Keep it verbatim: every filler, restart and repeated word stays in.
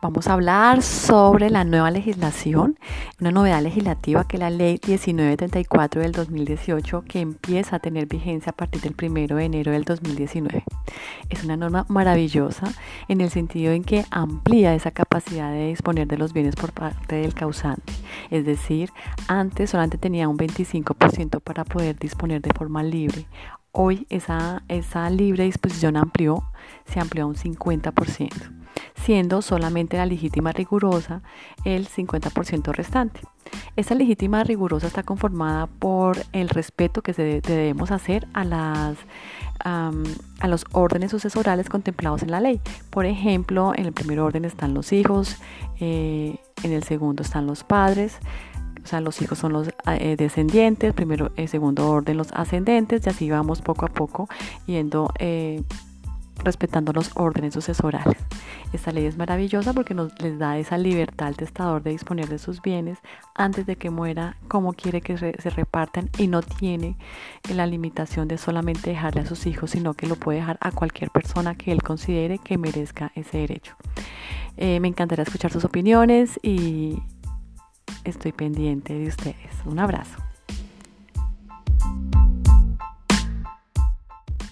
Vamos a hablar sobre la nueva legislación, una novedad legislativa que es la Ley diecinueve treinta y cuatro del dos mil dieciocho, que empieza a tener vigencia a partir del primero de enero del dos mil diecinueve. Es una norma maravillosa en el sentido en que amplía esa capacidad de disponer de los bienes por parte del causante. Es decir, antes solamente tenía un veinticinco por ciento para poder disponer de forma libre. Hoy esa, esa libre disposición amplió, se amplió a un cincuenta por ciento, siendo solamente la legítima rigurosa el cincuenta por ciento restante. Esta legítima rigurosa está conformada por el respeto que se de, debemos hacer a, las, um, a los órdenes sucesorales contemplados en la ley. Por ejemplo, en el primer orden están los hijos, eh, en el segundo están los padres. O sea, los hijos son los eh, descendientes, primero, el eh, segundo orden los ascendentes, y así vamos poco a poco yendo eh, respetando los órdenes sucesorales. Esta ley es maravillosa porque nos les da esa libertad al testador de disponer de sus bienes antes de que muera, como quiere que se, se repartan, y no tiene la limitación de solamente dejarle a sus hijos, sino que lo puede dejar a cualquier persona que él considere que merezca ese derecho. Eh, me encantaría escuchar sus opiniones y estoy pendiente de ustedes. Un abrazo.